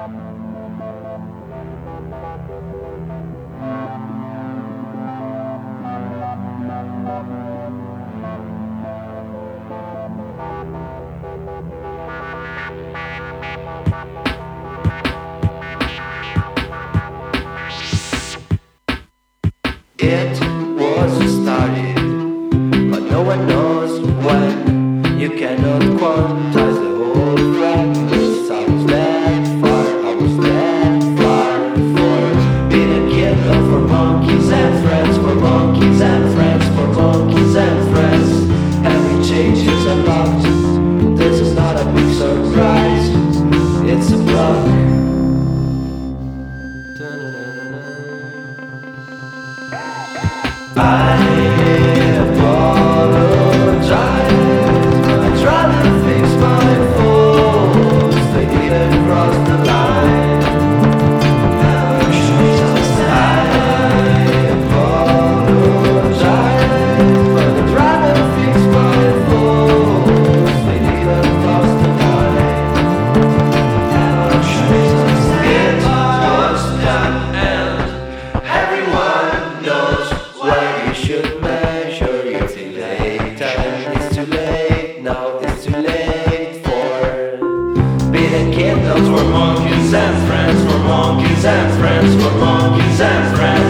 It was started, but no one knows when. You cannot quantize the whole fragments. I was that far, I was that far for being a kid, love for monkeys and friends, for monkeys and friends, for monkeys and friends. Every change is unlocked. This is not a big surprise, it's a block. I apologize. I tried to fix my faults. They didn't cross the line. I apologize. But I tried to fix my faults. They didn't cross the line. It was done, and everyone knows where you should measure your delay. Time is too late, now it's too late for being kingdoms, for monkeys and friends, for monkeys and friends, for monkeys and friends.